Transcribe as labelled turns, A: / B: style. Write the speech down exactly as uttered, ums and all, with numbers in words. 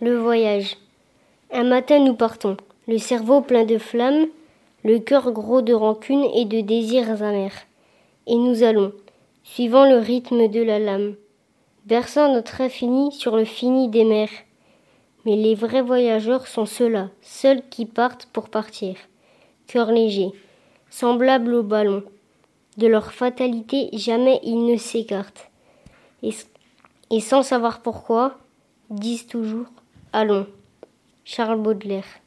A: Le voyage. Un matin nous partons, le cerveau plein de flammes, le cœur gros de rancune et de désirs amers. Et nous allons, suivant le rythme de la lame, berçant notre infini sur le fini des mers. Mais les vrais voyageurs sont ceux-là, seuls qui partent pour partir, cœur léger, semblable au ballon. De leur fatalité, jamais ils ne s'écartent. Et, et sans savoir pourquoi, disent toujours « Allons ». Charles Baudelaire.